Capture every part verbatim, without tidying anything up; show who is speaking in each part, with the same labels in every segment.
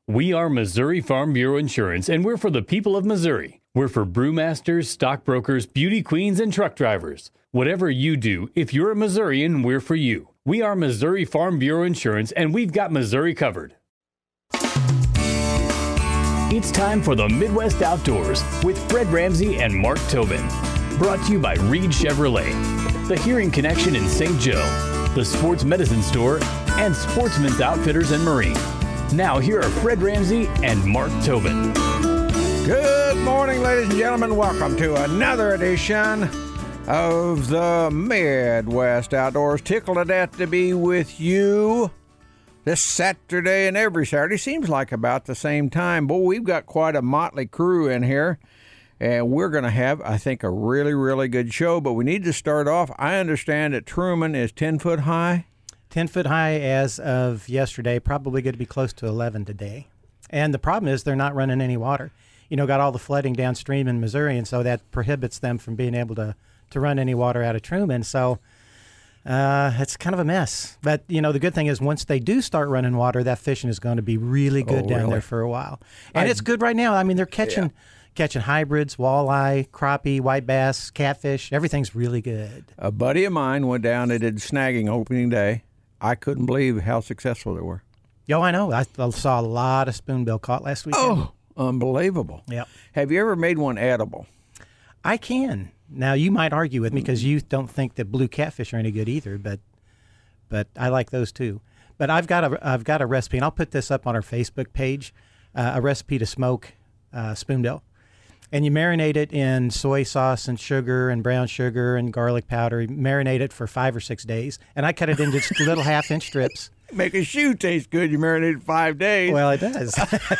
Speaker 1: We are Missouri Farm Bureau Insurance, and we're for the people of Missouri. We're for brewmasters, stockbrokers, beauty queens, and truck drivers. Whatever you do, if you're a Missourian, we're for you. We are Missouri Farm Bureau Insurance, and we've got Missouri covered. It's time for the Midwest Outdoors with Fred Ramsey and Mark Tobin. Brought to you by Reed Chevrolet, the Hearing Connection in Saint Joe, the Sports Medicine Store, and Sportsman's Outfitters and Marine. Now, here are Fred Ramsey and Mark Tobin.
Speaker 2: Good morning, ladies and gentlemen. Welcome to another edition of the Midwest Outdoors. Tickled to death to be with you this Saturday and every Saturday. Seems like about the same time. Boy, we've got quite a motley crew in here. And we're going to have, I think, a really, really good show. But we need to start off. I understand that Truman is ten foot high.
Speaker 3: ten foot high as of yesterday. Probably going to be close to eleven today. And the problem is they're not running any water. You know, got all the flooding downstream in Missouri, and so that prohibits them from being able to, to run any water out of Truman. So uh, it's kind of a mess. But, you know, the good thing is once they do start running water, that fishing is going to be really good
Speaker 2: oh,
Speaker 3: down
Speaker 2: really?
Speaker 3: there for a while. And
Speaker 2: I,
Speaker 3: it's good right now. I mean, they're catching...
Speaker 2: Yeah.
Speaker 3: Catching hybrids, walleye, crappie, white bass, catfish. Everything's really good.
Speaker 2: A buddy of mine went down and did snagging opening day. I couldn't believe how successful they were.
Speaker 3: Yo, I know. I saw a lot of spoonbill caught last weekend.
Speaker 2: Oh, unbelievable.
Speaker 3: Yep.
Speaker 2: Have you ever made one edible?
Speaker 3: I can. Now, you might argue with me because you don't think that blue catfish are any good either, but but I like those too. But I've got a, I've got a recipe, and I'll put this up on our Facebook page, uh, a recipe to smoke uh, spoonbill. And you marinate it in soy sauce and sugar and brown sugar and garlic powder. You marinate it for five or six days. And I cut it into little half-inch strips.
Speaker 2: Make a shoe taste good. You marinate it five days.
Speaker 3: Well, it does.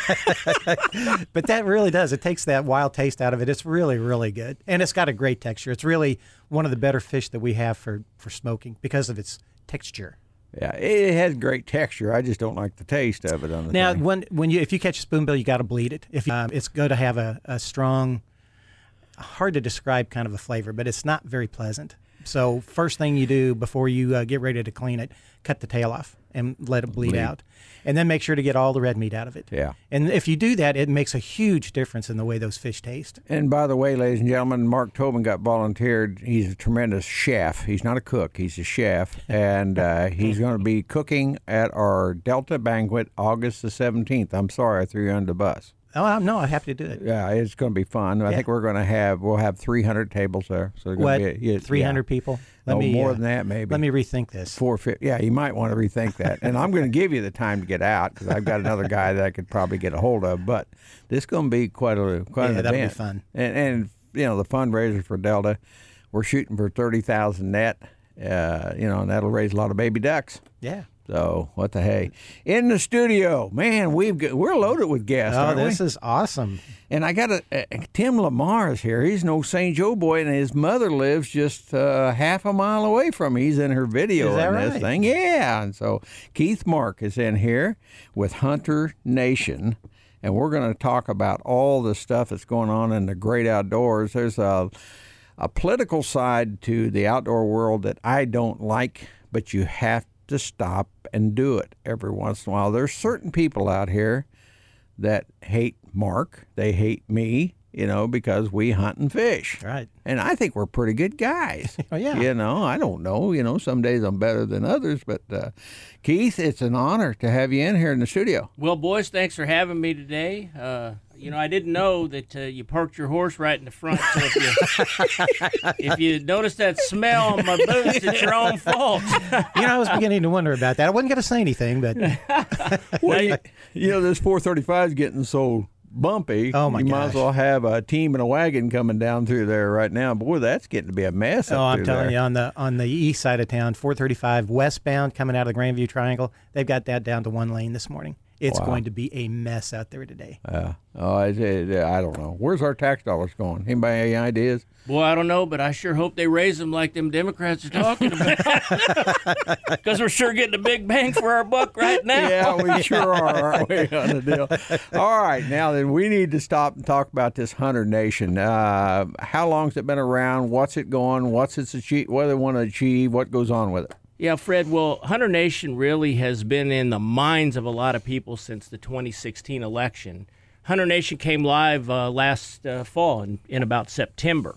Speaker 3: But that really does. It takes that wild taste out of it. It's really, really good. And it's got a great texture. It's really one of the better fish that we have for, for smoking because of its texture.
Speaker 2: Yeah, it has great texture. I just don't like the taste of it on the
Speaker 3: Now,
Speaker 2: thing.
Speaker 3: when when you if you catch a spoonbill, you got to bleed it. If you, um, it's going to have a, a strong, hard to describe kind of a flavor, but it's not very pleasant. So first thing you do before you uh, get ready to clean it, cut the tail off and let it bleed, bleed out. And then make sure to get all the red meat out of it.
Speaker 2: Yeah.
Speaker 3: And if you do that, it makes a huge difference in the way those fish taste.
Speaker 2: And by the way, ladies and gentlemen, Mark Tobin got volunteered. He's a tremendous chef. He's not a cook. He's a chef. And uh, he's going to be cooking at our Delta banquet August the seventeenth. I'm sorry I threw you under the bus.
Speaker 3: Oh, I'm, no, I'm happy to do it.
Speaker 2: Yeah, it's going to be fun. I
Speaker 3: Yeah.
Speaker 2: think we're going to have, we'll have three hundred tables there. So
Speaker 3: What,
Speaker 2: be a, yeah,
Speaker 3: three hundred
Speaker 2: yeah.
Speaker 3: people? Let
Speaker 2: No,
Speaker 3: me,
Speaker 2: more
Speaker 3: uh,
Speaker 2: than that, maybe.
Speaker 3: Let me rethink this.
Speaker 2: Four fifty. Yeah, you might want to rethink that. And I'm going to give you the time to get out because I've got another guy that I could probably get a hold of. But this is going to be quite a quite
Speaker 3: Yeah,
Speaker 2: an
Speaker 3: that'll be
Speaker 2: event.
Speaker 3: fun.
Speaker 2: And, and you know the fundraiser for Delta, we're shooting for thirty thousand net. Uh, you know, and that'll raise a lot of baby ducks.
Speaker 3: Yeah.
Speaker 2: So what the hey? In the studio, man, we've got, we're loaded with guests.
Speaker 3: Oh,
Speaker 2: aren't
Speaker 3: this
Speaker 2: we?
Speaker 3: is awesome.
Speaker 2: And I got a, a Tim Lamar is here. He's no Saint Joe boy, and his mother lives just uh, half a mile away from me. He's in her video
Speaker 3: Is that
Speaker 2: on this
Speaker 3: right?
Speaker 2: thing. Yeah. And so Keith Mark is in here with Hunter Nation, and we're going to talk about all the stuff that's going on in the great outdoors. There's a a political side to the outdoor world that I don't like, but you have to stop and do it every once in a while. There's certain people out here that hate Mark. They hate me, you know, because we hunt and fish.
Speaker 3: Right.
Speaker 2: And I think we're pretty good guys.
Speaker 3: Oh, yeah.
Speaker 2: You know, I don't know. You know, some days I'm better than others. But, uh, Keith, it's an honor to have you in here in the studio.
Speaker 4: Well, boys, thanks for having me today. Uh, you know, I didn't know that uh, you parked your horse right in the front. So if you, if you notice that smell on my boots, it's your own fault.
Speaker 3: You know, I was beginning to wonder about that. I wasn't going to say anything, but
Speaker 2: Well, you, you know, this four thirty-five is getting so bumpy.
Speaker 3: Oh, my
Speaker 2: You might as
Speaker 3: gosh.
Speaker 2: well have a team and a wagon coming down through there right now. Boy, that's getting to be a mess up
Speaker 3: oh, I'm
Speaker 2: through
Speaker 3: telling
Speaker 2: there.
Speaker 3: you, on the on the east side of town, four thirty-five westbound coming out of the Grandview Triangle, they've got that down to one lane this morning. It's
Speaker 2: Wow.
Speaker 3: going to be a mess out there today.
Speaker 2: Uh, oh, I, I don't know. Where's our tax dollars going? Anybody have any ideas?
Speaker 4: Boy, I don't know, but I sure hope they raise them like them Democrats are talking about. Because we're sure getting a big bang for our buck right now.
Speaker 2: Yeah, we sure are, aren't we, on the deal? All right, now then, we need to stop and talk about this Hunter Nation. Uh, how long's it been around? What's it going? What's its achieve? What do they want to achieve? What goes on with it?
Speaker 4: Yeah, Fred, well, Hunter Nation really has been in the minds of a lot of people since the twenty sixteen election. Hunter Nation came live uh, last uh, fall in, in about September.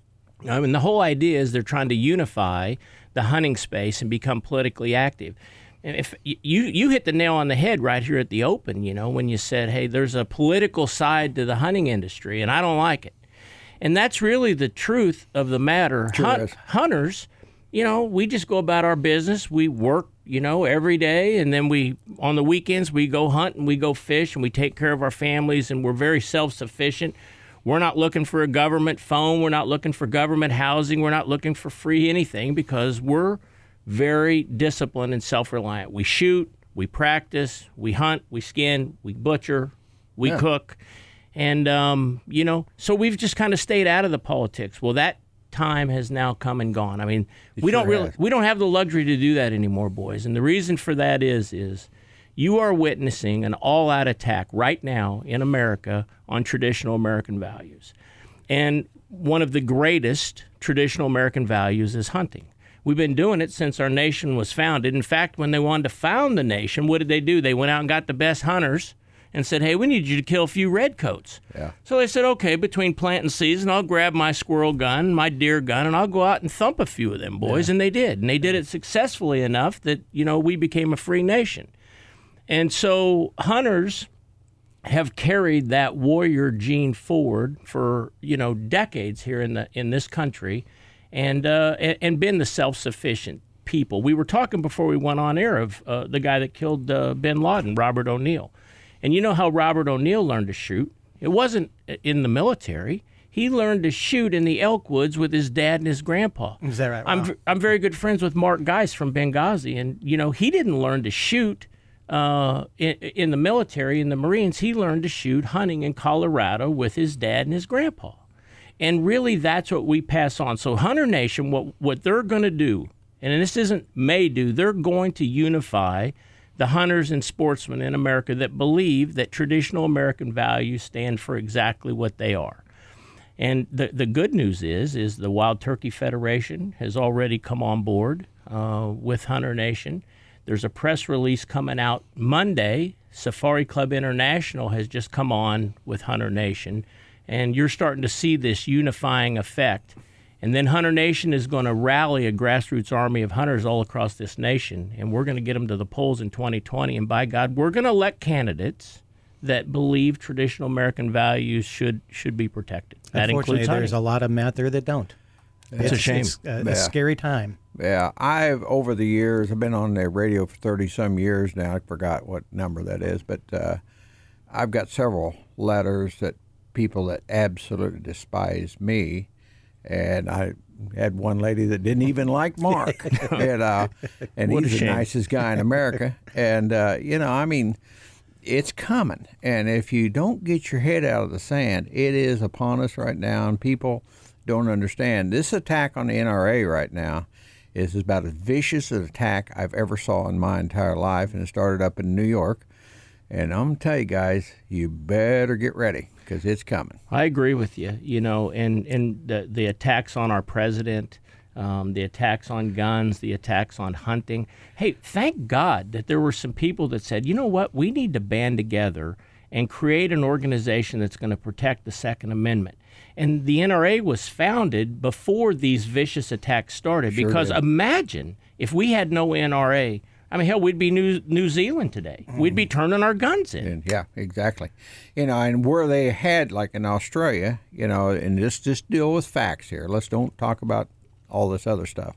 Speaker 4: I mean, the whole idea is they're trying to unify the hunting space and become politically active. And if you you hit the nail on the head right here at the open, you know, when you said, hey, there's a political side to the hunting industry, and I don't like it. And that's really the truth of the matter.
Speaker 2: Sure
Speaker 4: Hunt,
Speaker 2: is.
Speaker 4: Hunters, you know, we just go about our business. We work, you know, every day, and then we, on the weekends, we go hunt and we go fish and we take care of our families, and we're very self-sufficient. We're not looking for a government phone. We're not looking for government housing. We're not looking for free anything because we're very disciplined and self-reliant. We shoot, we practice, we hunt, we skin, we butcher, we
Speaker 2: Yeah.
Speaker 4: cook. And, um, you know, so we've just kind of stayed out of the politics. Well, that time has now come and gone. I mean,
Speaker 2: It
Speaker 4: we don't
Speaker 2: sure
Speaker 4: really,
Speaker 2: has.
Speaker 4: we don't have the luxury to do that anymore, boys. And the reason for that is, is you are witnessing an all-out attack right now in America on traditional American values. And one of the greatest traditional American values is hunting. We've been doing it since our nation was founded. In fact, when they wanted to found the nation, what did they do? They went out and got the best hunters and said, hey, we need you to kill a few redcoats.
Speaker 2: Yeah.
Speaker 4: So they said, okay, between planting season, I'll grab my squirrel gun, my deer gun, and I'll go out and thump a few of them boys. Yeah. And they did. And they did it successfully enough that, you know, we became a free nation. And so hunters have carried that warrior gene forward for, you know, decades here in the in this country and uh, and, and been the self-sufficient people. We were talking before we went on air of uh, the guy that killed uh, bin Laden, Robert O'Neill. And you know how Robert O'Neill learned to shoot? It wasn't in the military. He learned to shoot in the elk woods with his dad and his grandpa.
Speaker 3: Is that right? Wow.
Speaker 4: I'm I'm very good friends with Mark Geis from Benghazi, and you know he didn't learn to shoot uh, in, in the military, in the Marines. He learned to shoot hunting in Colorado with his dad and his grandpa. And really, that's what we pass on. So Hunter Nation, what what they're going to do, and this isn't may do, they're going to unify the hunters and sportsmen in America that believe that traditional American values stand for exactly what they are. And the the good news is, is the Wild Turkey Federation has already come on board uh, with Hunter Nation. There's a press release coming out Monday. Safari Club International has just come on with Hunter Nation. And you're starting to see this unifying effect. And then Hunter Nation is going to rally a grassroots army of hunters all across this nation, and we're going to get them to the polls in twenty twenty. And by God, we're going to elect candidates that believe traditional American values should should be protected. That
Speaker 3: Unfortunately,
Speaker 4: includes hunting.
Speaker 3: there's a lot of them out there that don't.
Speaker 4: It's a shame.
Speaker 3: It's a,
Speaker 2: Yeah.
Speaker 3: a scary time.
Speaker 2: Yeah, I've over the years, I've been on the radio for thirty some years now. I forgot what number that is, but uh, I've got several letters that people that absolutely despise me, and I had one lady that didn't even like Mark, and uh, and
Speaker 4: What a
Speaker 2: he's the
Speaker 4: shame.
Speaker 2: nicest guy in America, and uh, you know, I mean, it's coming, and if you don't get your head out of the sand, it is upon us right now, and people don't understand this attack on the N R A right now is about as vicious an attack I've ever saw in my entire life, and it started up in New York. And I'm going to tell you guys, you better get ready because it's coming.
Speaker 4: I agree with you. You know, and, and the, the attacks on our president, um, the attacks on guns, the attacks on hunting. Hey, thank God that there were some people that said, you know what, we need to band together and create an organization that's going to protect the Second Amendment. And the N R A was founded before these vicious attacks started.
Speaker 2: Sure
Speaker 4: because
Speaker 2: did.
Speaker 4: imagine if we had no N R A. I mean, hell, we'd be New New Zealand today. We'd be turning our guns in.
Speaker 2: And yeah, exactly. You know, and where they had, like in Australia, you know, and just just deal with facts here. Let's don't talk about all this other stuff.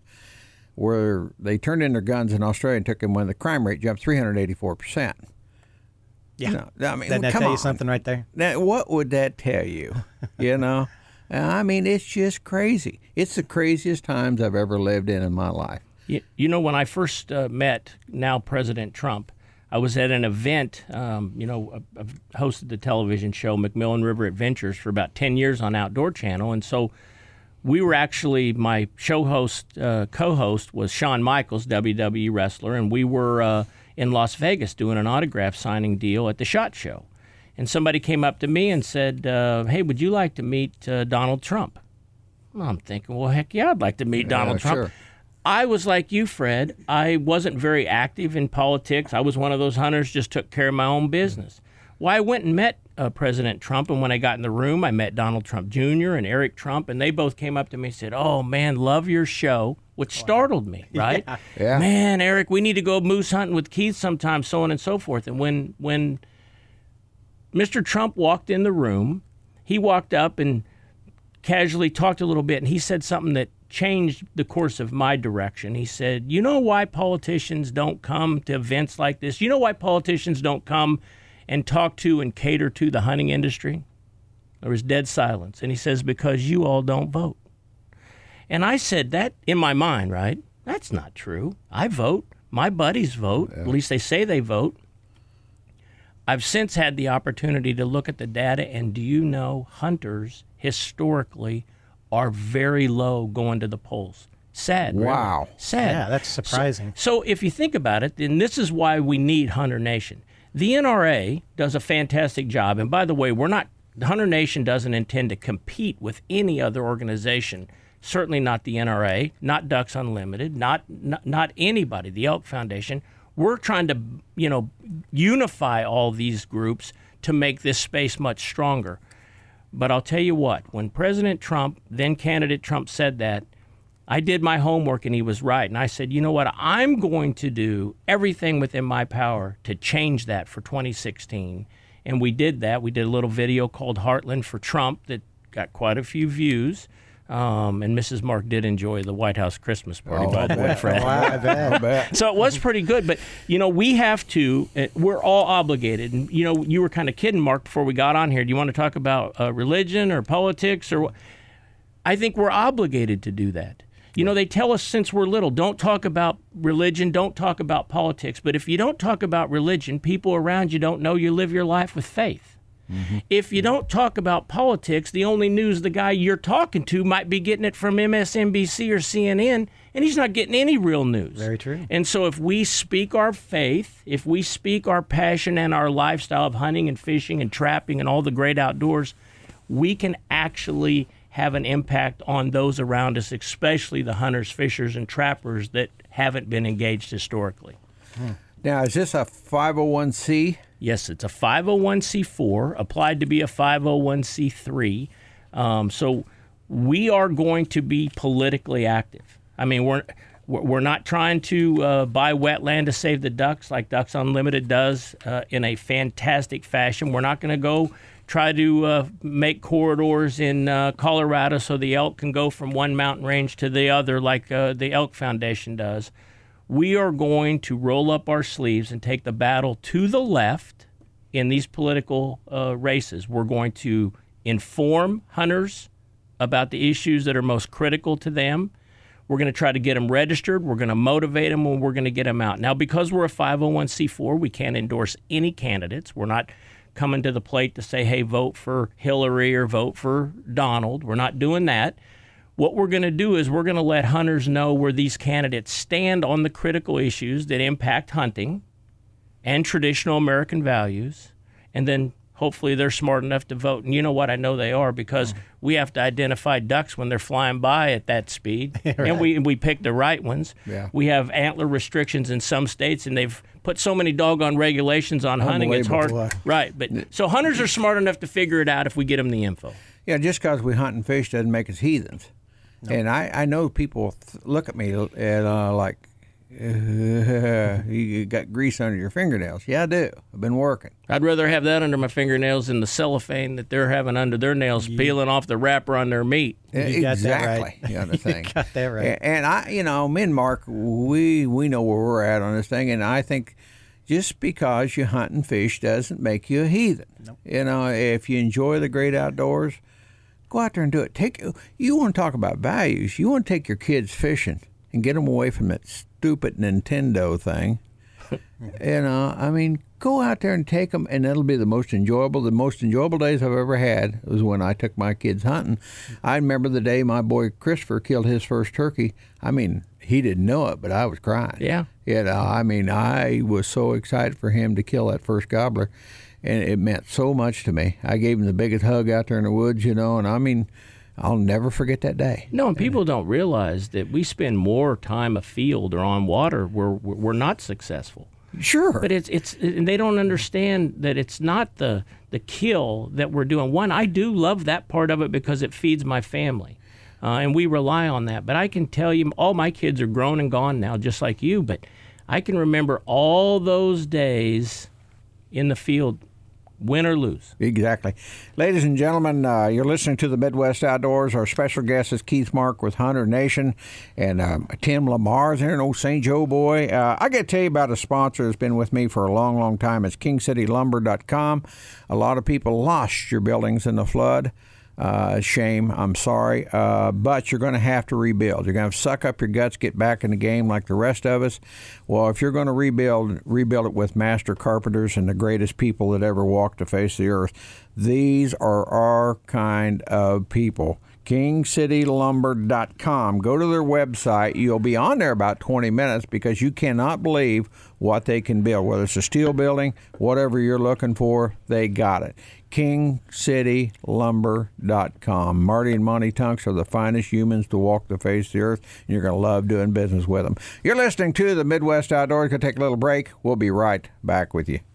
Speaker 2: Where they turned in their guns in Australia and took them when the crime rate jumped three hundred eighty-four percent.
Speaker 3: Yeah.
Speaker 2: You know, I mean,
Speaker 3: Doesn't that
Speaker 2: come
Speaker 3: tell
Speaker 2: on.
Speaker 3: you something right there?
Speaker 2: Now, what would that tell you? You know, I mean, it's just crazy. It's the craziest times I've ever lived in in my life.
Speaker 4: You, you know, when I first uh, met now President Trump, I was at an event. Um, you know, I've hosted the television show McMillan River Adventures for about ten years on Outdoor Channel, and so we were actually, my show host, uh, co-host was Shawn Michaels, W W E wrestler, and we were uh, in Las Vegas doing an autograph signing deal at the SHOT Show. And somebody came up to me and said, uh, hey, would you like to meet uh, Donald Trump? Well, I'm thinking, well, heck yeah, I'd like to meet Donald
Speaker 2: Uh,
Speaker 4: Trump.
Speaker 2: Sure.
Speaker 4: I was like you, Fred. I wasn't very active in politics. I was one of those hunters, just took care of my own business. Well, I went and met uh, President Trump, and when I got in the room, I met Donald Trump Junior and Eric Trump, and they both came up to me and said, "Oh, man, love your show," which startled me, right?
Speaker 3: Yeah.
Speaker 2: Yeah.
Speaker 4: Man, Eric, we need to go moose hunting with Keith sometime, so on and so forth. And when when Mister Trump walked in the room, he walked up and casually talked a little bit, and he said something that changed the course of my direction. He said, "You know why politicians don't come to events like this? You know why politicians don't come and talk to and cater to the hunting industry?" There was dead silence. And he says, "Because you all don't vote." And I said that in my mind, right? That's not true. I vote. My buddies vote. Yeah. At least they say they vote. I've since had the opportunity to look at the data, and do you know hunters historically are very low going to the polls? Sad.
Speaker 2: Wow.
Speaker 4: Really. Sad.
Speaker 3: Yeah, that's surprising.
Speaker 4: So, so if you think about it, then this is why we need Hunter Nation. The N R A does a fantastic job. And by the way, we're not, the Hunter Nation doesn't intend to compete with any other organization. Certainly not the N R A, not Ducks Unlimited, not, not not anybody, the Elk Foundation. We're trying to, you know, unify all these groups to make this space much stronger. But I'll tell you what, when President Trump, then candidate Trump, said that, I did my homework and he was right. And I said, you know what, I'm going to do everything within my power to change that for twenty sixteen. And we did that. We did a little video called Heartland for Trump that got quite a few views. Um, and Missus Mark did enjoy the White House Christmas party,
Speaker 2: Oh,
Speaker 4: by the way, Fred.
Speaker 3: I bet.
Speaker 2: I bet.
Speaker 4: So it was pretty good. But, you know, we have to, uh, we're all obligated. And, you know, you were kind of kidding, Mark, before we got on here. Do you want to talk about uh, religion or politics? Or what? I think we're obligated to do that. You know, they tell us since we're little, don't talk about religion, don't talk about politics. But if you don't talk about religion, people around you don't know you live your life with faith. Mm-hmm. If you don't talk about politics, the only news the guy you're talking to might be getting it from M S N B C or C N N, and he's not getting any real news.
Speaker 3: Very true.
Speaker 4: And so if we speak our faith, if we speak our passion and our lifestyle of hunting and fishing and trapping and all the great outdoors, we can actually have an impact on those around us, especially the hunters, fishers, and trappers that haven't been engaged historically.
Speaker 2: Hmm. Now, is this a five oh one c?
Speaker 4: Yes, it's a five oh one c four, applied to be a five oh one c three. Um, so we are going to be politically active. I mean, we're we're not trying to uh, buy wetland to save the ducks like Ducks Unlimited does uh, in a fantastic fashion. We're not going to go try to uh, make corridors in uh, Colorado so the elk can go from one mountain range to the other like uh, the Elk Foundation does. We are going to roll up our sleeves and take the battle to the left in these political uh, races. We're going to inform hunters about the issues that are most critical to them. We're going to try to get them registered. We're going to motivate them, and we're going to get them out. Now, because we're a five oh one c four, we can't endorse any candidates. We're not coming to the plate to say, hey, vote for Hillary or vote for Donald. We're not doing that. What we're going to do is we're going to let hunters know where these candidates stand on the critical issues that impact hunting and traditional American values, and then hopefully they're smart enough to vote. And you know what? I know they are, because mm. we have to identify ducks when they're flying by at that speed, right. and we we pick the right ones.
Speaker 2: Yeah.
Speaker 4: We have antler restrictions in some states, and they've put so many doggone regulations on hunting. It's hard. Right. But so hunters are smart enough to figure it out if we get them the info. Yeah,
Speaker 2: just because we hunt and fish doesn't make us heathens. No. And I, I know people th- look at me and uh, like, uh, you got grease under your fingernails. Yeah, I do. I've been working.
Speaker 4: I'd rather have that under my fingernails than the cellophane that they're having under their nails, you, peeling off the wrapper on their meat.
Speaker 2: You exactly.
Speaker 3: Got that right.
Speaker 2: The other thing.
Speaker 3: You got that right.
Speaker 2: And, and I, you know, me and Mark, we we know where we're at on this thing, and I think just because you hunt and fish doesn't make you a heathen.
Speaker 3: Nope.
Speaker 2: You know, if you enjoy the great outdoors, go out there and do it. Take you want to talk about values. You want to take your kids fishing and get them away from that stupid Nintendo thing. You know, I mean, go out there and take them, and that'll be the most enjoyable. The most enjoyable days I've ever had was when I took my kids hunting. I remember the day my boy Christopher killed his first turkey. I mean, he didn't know it, but I was crying.
Speaker 4: Yeah.
Speaker 2: You know, I mean, I was so excited for him to kill that first gobbler. And it meant so much to me. I gave him the biggest hug out there in the woods, you know, and I mean, I'll never forget that day.
Speaker 4: No, and people don't realize that we spend more time afield or on water where we're not successful.
Speaker 2: Sure.
Speaker 4: But it's it's and they don't understand that it's not the the kill that we're doing. One, I do love that part of it because it feeds my family, uh, and we rely on that. But I can tell you, all my kids are grown and gone now, just like you. But I can remember all those days in the field, win or lose.
Speaker 2: Exactly. Ladies and gentlemen, uh, you're listening to the Midwest Outdoors. Our special guest is Keith Mark with Hunter Nation, and um, Tim Lamar's there, an old Saint Joe boy. Uh, I got to tell you about a sponsor that's been with me for a long, long time. It's king city lumber dot com. A lot of people lost your buildings in the flood. Uh, shame. I'm sorry. Uh, but you're going to have to rebuild. You're going to suck up your guts, get back in the game like the rest of us. Well, if you're going to rebuild, rebuild it with master carpenters and the greatest people that ever walked the face of the earth. These are our kind of people. king city lumber dot com. Go to their website. You'll be on there about twenty minutes because you cannot believe what they can build. Whether it's a steel building, whatever you're looking for, they got it. king city lumber dot com. Marty and Monty Tunks are the finest humans to walk the face of the earth, and you're going to love doing business with them. You're listening to the Midwest Outdoors. Going to take a little break. We'll be right back with you.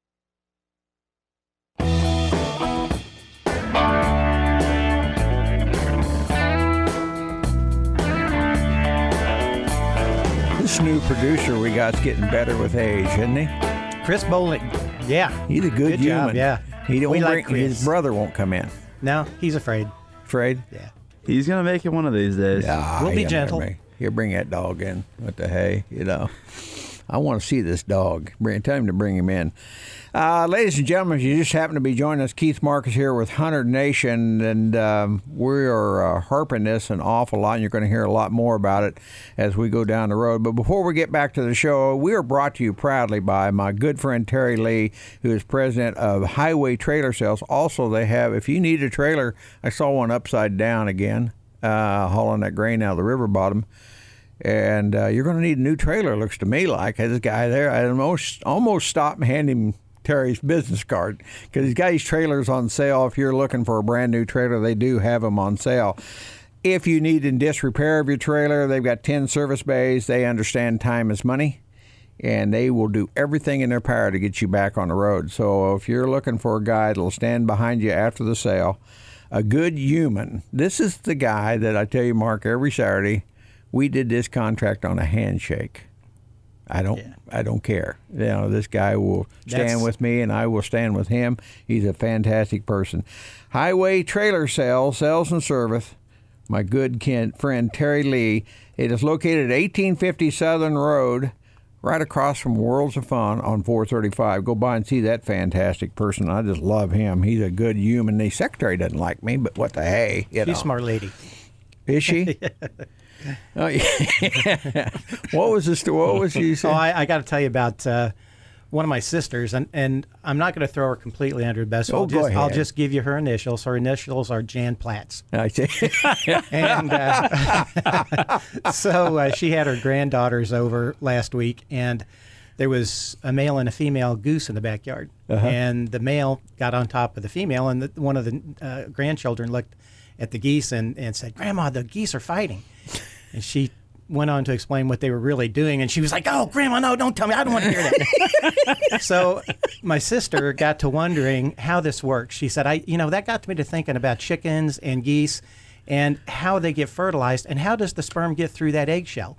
Speaker 2: This new producer we got's getting better with age, isn't he?
Speaker 3: Chris Bowling. Yeah.
Speaker 2: He's a good,
Speaker 3: Good
Speaker 2: human.
Speaker 3: job, yeah.
Speaker 2: He don't
Speaker 3: We
Speaker 2: bring,
Speaker 3: like Chris.
Speaker 2: his brother won't come in.
Speaker 3: No, he's afraid.
Speaker 2: Afraid?
Speaker 3: Yeah.
Speaker 5: He's going to make it one of these days.
Speaker 2: Yeah,
Speaker 3: We'll be
Speaker 2: he'll
Speaker 3: gentle.
Speaker 2: never make- He'll bring that dog in with the hay, you know. I want to see this dog. Bring, tell him to bring him in. Uh, ladies and gentlemen, if you just happen to be joining us, Keith Marcus here with Hunter Nation, and um, we are uh, harping this an awful lot, and you're going to hear a lot more about it as we go down the road. But before we get back to the show, we are brought to you proudly by my good friend Terry Lee, who is president of Highway Trailer Sales. Also, they have, if you need a trailer, I saw one upside down again, uh, hauling that grain out of the river bottom. And uh, you're going to need a new trailer, looks to me like. This guy there, I almost, almost stopped and handed him Terry's business card because he's got his trailers on sale. If you're looking for a brand new trailer, they do have them on sale. If you need in disrepair of your trailer, they've got ten service bays. They understand time is money, and they will do everything in their power to get you back on the road. So if you're looking for a guy that'll stand behind you after the sale, a good human, this is the guy that I tell you, Mark, every Saturday, we did this contract on a handshake. I don't yeah. I don't care. You know, this guy will stand
Speaker 3: That's...
Speaker 2: with me and I will stand with him. He's a fantastic person. Highway Trailer Sales, Sales and Service. My good kin, friend Terry Lee. It is located at eighteen fifty Southern Road, right across from Worlds of Fun on four thirty-five. Go by and see that fantastic person. I just love him. He's a good human. The secretary doesn't like me, but what the hey, you
Speaker 3: She's
Speaker 2: know.
Speaker 3: a smart lady.
Speaker 2: Is she? Oh, yeah. What was this? What was she saying?
Speaker 3: Oh, I, I got to tell you about uh, one of my sisters, and, and I'm not going to throw her completely under the bus. So
Speaker 2: Oh,
Speaker 3: I'll
Speaker 2: go
Speaker 3: just,
Speaker 2: ahead.
Speaker 3: I'll just give you her initials. Her initials are Jan Platts.
Speaker 2: I see.
Speaker 3: And uh, so uh, she had her granddaughters over last week, and there was a male and a female goose in the backyard.
Speaker 2: Uh-huh.
Speaker 3: And the male got on top of the female, and the, one of the uh, grandchildren looked at the geese and, and said, "Grandma, the geese are fighting." And she went on to explain what they were really doing, and she was like, "Oh, Grandma, no, don't tell me. I don't want to hear that." So my sister got to wondering how this works. She said, "I, you know, that got me to thinking about chickens and geese and how they get fertilized, and how does the sperm get through that eggshell?"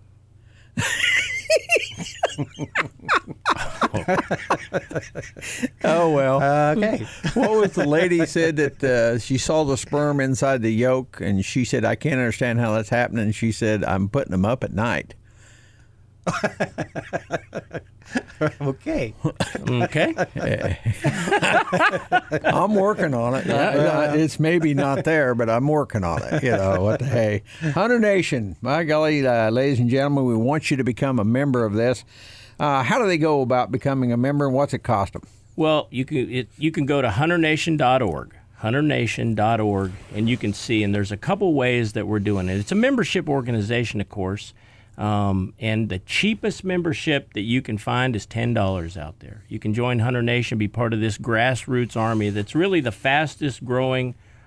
Speaker 2: Oh, well.
Speaker 3: Uh, okay.
Speaker 2: What was the lady said that uh, she saw the sperm inside the yolk, and she said, "I can't understand how that's happening." And she said, "I'm putting them up at night."
Speaker 3: Okay.
Speaker 4: Okay.
Speaker 2: I'm working on it. Uh, it's maybe not there, but I'm working on it. You know, what the hey. Hunter Nation, my golly, uh, ladies and gentlemen, we want you to become a member of this. Uh, how do they go about becoming a member, and what's it cost them?
Speaker 4: Well, you can it, you can go to hunter nation dot org, hunter nation dot org, and you can see, and there's a couple ways that we're doing it. It's a membership organization, of course, um, and the cheapest membership that you can find is ten dollars out there. You can join Hunter Nation, be part of this grassroots army that's really the fastest growing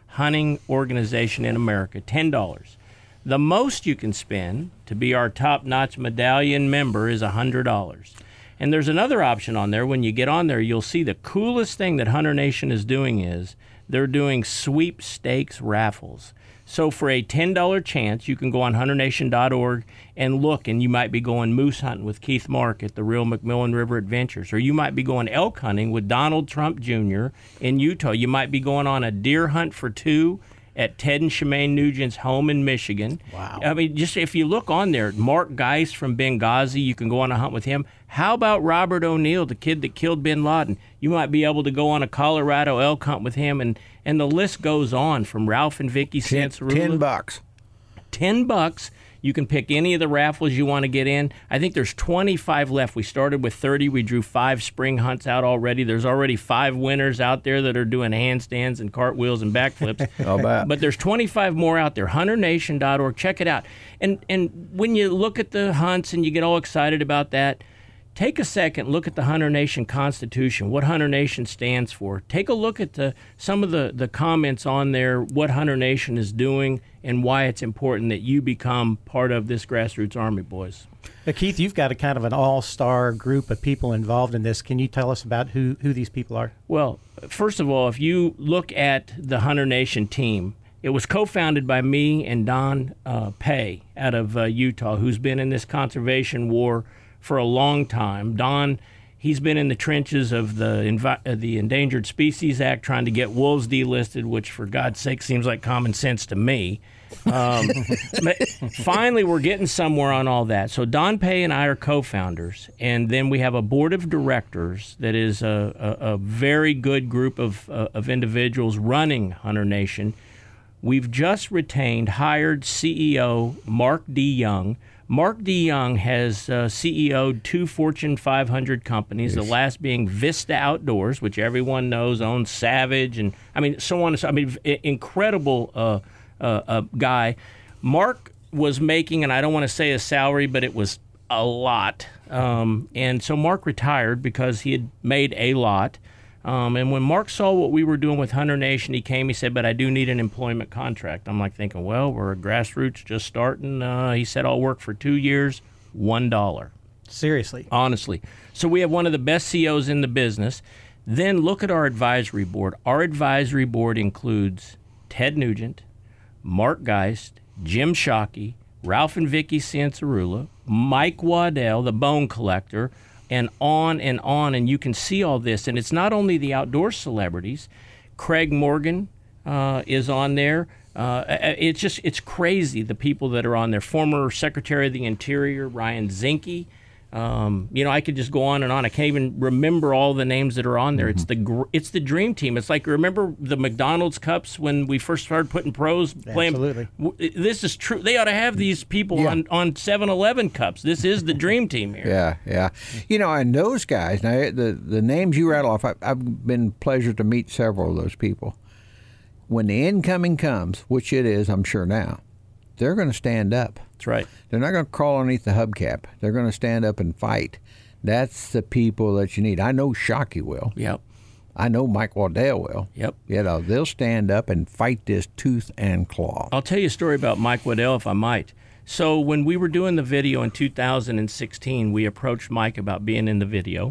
Speaker 4: hunting organization in America, ten dollars. The most you can spend to be our top-notch medallion member is one hundred dollars. And there's another option on there. When you get on there, you'll see the coolest thing that Hunter Nation is doing is they're doing sweepstakes raffles. So for a ten dollar chance, you can go on hunter nation dot org and look, and you might be going moose hunting with Keith Mark at the Real McMillan River Adventures, or you might be going elk hunting with Donald Trump Junior in Utah. You might be going on a deer hunt for two at Ted and Shemaine Nugent's home in Michigan.
Speaker 3: Wow.
Speaker 4: I mean, just if you look on there, Mark Geist from Benghazi, you can go on a hunt with him. How about Robert O'Neill, the kid that killed bin Laden? You might be able to go on a Colorado elk hunt with him, and, and the list goes on from Ralph and Vicky Sancerula.
Speaker 2: Ten bucks.
Speaker 4: Ten bucks. You can pick any of the raffles you want to get in. I think there's twenty-five left. We started with thirty. We drew five spring hunts out already. There's already five winners out there that are doing handstands and cartwheels and backflips.
Speaker 2: I'll bet.
Speaker 4: But there's twenty-five more out there. hunter nation dot org. Check it out. And and when you look at the hunts and you get all excited about that, take a second, look at the Hunter Nation Constitution, what Hunter Nation stands for. Take a look at the some of the, the comments on there, what Hunter Nation is doing and why it's important that you become part of this grassroots army, boys.
Speaker 3: Uh, Keith, you've got a kind of an all-star group of people involved in this. Can you tell us about who, who these people are?
Speaker 4: Well, first of all, if you look at the Hunter Nation team, it was co-founded by me and Don uh, Pay out of uh, Utah, who's been in this conservation war for a long time. Don, he's been in the trenches of the Envi- uh, the Endangered Species Act trying to get wolves delisted, which for God's sake seems like common sense to me. Um, but finally, we're getting somewhere on all that. So Don Pay and I are co-founders, and then we have a board of directors that is a, a, a very good group of, uh, of individuals running Hunter Nation. We've just retained, hired C E O Mark D. Young. Mark D. Young has uh, C E O'd two Fortune five hundred companies, yes. The last being Vista Outdoors, which everyone knows owns Savage, and I mean, so on and so. I mean, incredible uh, uh, uh, guy. Mark was making, and I don't want to say his salary, but it was a lot. Um, and so Mark retired because he had made a lot. Um, and when Mark saw what we were doing with Hunter Nation, he came, he said, but I do need an employment contract. I'm like thinking, well, we're a grassroots just starting. Uh, he said, I'll work for two years, one dollar.
Speaker 3: Seriously?
Speaker 4: Honestly. So we have one of the best C E Os in the business. Then look at our advisory board. Our advisory board includes Ted Nugent, Mark Geist, Jim Shockey, Ralph and Vicky Sancerula, Mike Waddell, the bone collector, and on and on, and you can see all this. And it's not only the outdoor celebrities. Craig Morgan uh, is on there. Uh, it's just, it's crazy, the people that are on there. Former Secretary of the Interior, Ryan Zinke. Um, you know, I could just go on and on. I can't even remember all the names that are on there. Mm-hmm. It's the gr- it's the dream team. It's like, remember the McDonald's Cups when we first started putting pros playing?
Speaker 3: Absolutely.
Speaker 4: W- this is true. They ought to have these people
Speaker 2: yeah.
Speaker 4: on, on seven eleven Cups. This is the dream team here.
Speaker 2: Yeah, yeah. You know, and those guys, now the, the names you rattle off, I, I've been pleasure to meet several of those people. When the incoming comes, which it is, I'm sure now, they're going to stand up.
Speaker 4: That's right.
Speaker 2: They're not going to crawl underneath the hubcap. They're going to stand up and fight. That's the people that you need. I know Shockey will.
Speaker 4: Yep.
Speaker 2: I know Mike Waddell will.
Speaker 4: Yep.
Speaker 2: You know, they'll stand up and fight this tooth and claw.
Speaker 4: I'll tell you a story about Mike Waddell, if I might. So when we were doing the video in two thousand sixteen, we approached Mike about being in the video.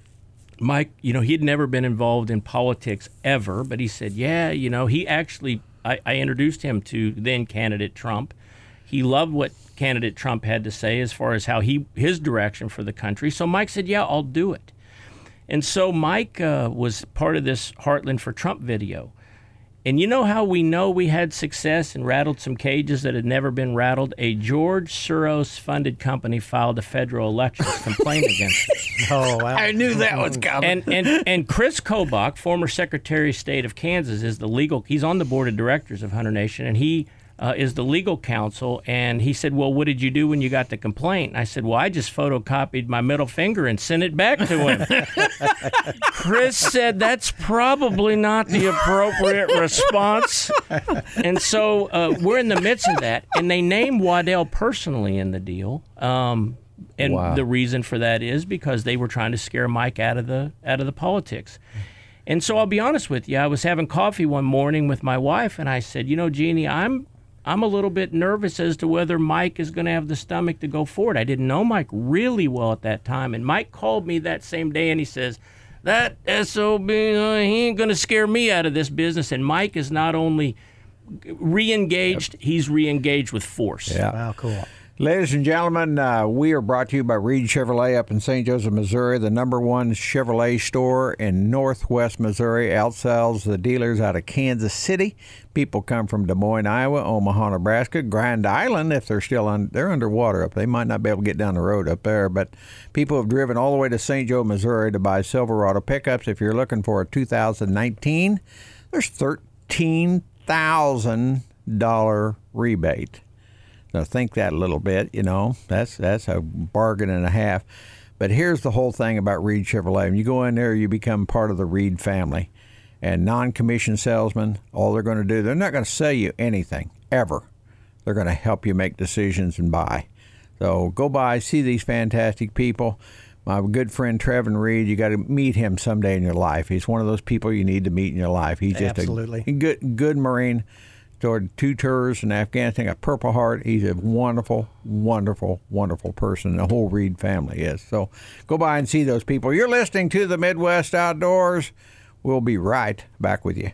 Speaker 4: Mike, you know, he'd never been involved in politics ever, but he said, yeah, you know, he actually, I, I introduced him to then candidate Trump. He loved what candidate Trump had to say as far as how he his direction for the country. So Mike said, yeah, I'll do it. And so Mike uh, was part of this Heartland for Trump video. And you know how we know we had success and rattled some cages that had never been rattled? A George Soros-funded company filed a federal elections complaint against us.
Speaker 3: Oh, wow.
Speaker 2: I knew that was coming.
Speaker 4: And, and, and Chris Kobach, former Secretary of State of Kansas, is the legal, he's on the board of directors of Hunter Nation, and he Uh, is the legal counsel, and he said, well, what did you do when you got the complaint? And I said, well, I just photocopied my middle finger and sent it back to him. Chris said, that's probably not the appropriate response. And so uh, we're in the midst of that, and they named Waddell personally in the deal. Um, and
Speaker 2: wow.
Speaker 4: The reason for that is because they were trying to scare Mike out of the out of the politics. And so I'll be honest with you, I was having coffee one morning with my wife, and I said, you know, Jeannie, I'm I'm a little bit nervous as to whether Mike is going to have the stomach to go forward. I didn't know Mike really well at that time, and Mike called me that same day, and he says, that S O B, uh, he ain't going to scare me out of this business. And Mike is not only re-engaged, yep. he's re-engaged with force.
Speaker 2: Yeah.
Speaker 3: Wow, cool.
Speaker 2: Ladies and gentlemen, uh, we are brought to you by Reed Chevrolet up in Saint Joseph, Missouri, the number one Chevrolet store in northwest Missouri. Outsells the dealers out of Kansas City. People come from Des Moines, Iowa, Omaha, Nebraska, Grand Island. If they're still on, they're underwater up. They might not be able to get down the road up there, but people have driven all the way to Saint Joe, Missouri, to buy Silverado pickups. If you're looking for a two thousand nineteen, there's thirteen thousand dollars rebate. Now think that a little bit, you know, that's that's a bargain and a half. But here's the whole thing about Reed Chevrolet. When you go in there, you become part of the Reed family. And non-commissioned salesmen, all they're going to do, they're not going to sell you anything, ever. They're going to help you make decisions and buy. So go by, see these fantastic people. My good friend Trevin Reed, you got to meet him someday in your life. He's one of those people you need to meet in your life. He's just
Speaker 3: Absolutely.
Speaker 2: a good, good Marine. Toward two tours in Afghanistan, a Purple Heart. He's a wonderful, wonderful, wonderful person. The whole Reed family is. So go by and see those people. You're listening to the Midwest Outdoors. We'll be right back with you.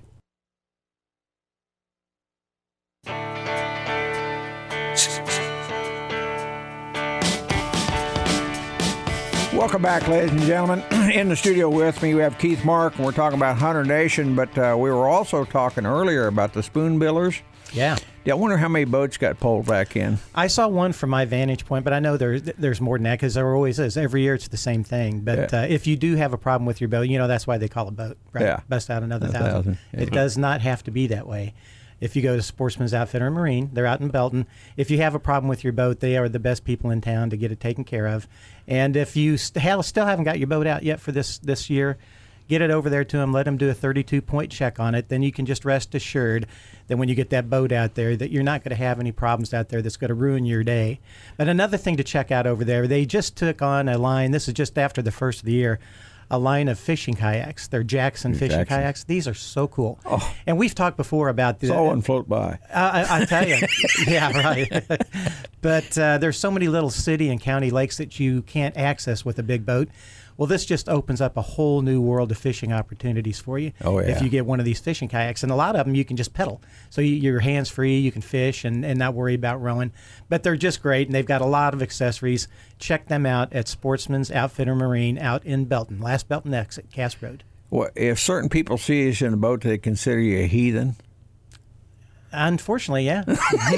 Speaker 2: Welcome back, ladies and gentlemen. In the studio with me, we have Keith Mark, and we're talking about Hunter Nation, but uh, we were also talking earlier about the spoonbillers.
Speaker 3: Yeah.
Speaker 2: Yeah, I wonder how many boats got pulled back in.
Speaker 3: I saw one from my vantage point, but I know there, there's more than that because there always is. Every year it's the same thing. But yeah. uh, if you do have a problem with your boat, you know, that's why they call it boat, right? Yeah. Bust out another thousand. thousand. Yeah. It does not have to be that way. If you go to Sportsman's Outfitter and Marine, they're out in Belton. If you have a problem with your boat, they are the best people in town to get it taken care of. And if you st- have, still haven't got your boat out yet for this, this year, get it over there to them. Let them do a thirty-two point check on it. Then you can just rest assured that when you get that boat out there, that you're not going to have any problems out there that's going to ruin your day. But another thing to check out over there, they just took on a line. This is just after the first of the year. A line of fishing kayaks. They're Jackson fishing Jackson. kayaks. These are so cool. Oh. And we've talked before about the.
Speaker 2: Saw one float by.
Speaker 3: Uh, I, I tell you, yeah, right. But uh, there's so many little city and county lakes that you can't access with a big boat. Well, this just opens up a whole new world of fishing opportunities for you.
Speaker 2: Oh, yeah.
Speaker 3: If you get one of these fishing kayaks. And a lot of them you can just pedal. So you, you're hands-free, you can fish and, and not worry about rowing. But they're just great, and they've got a lot of accessories. Check them out at Sportsman's Outfitter Marine out in Belton. Last Belton exit, Cass Road.
Speaker 2: Well, if certain people see us in a boat, they consider you a heathen?
Speaker 3: Unfortunately, yeah.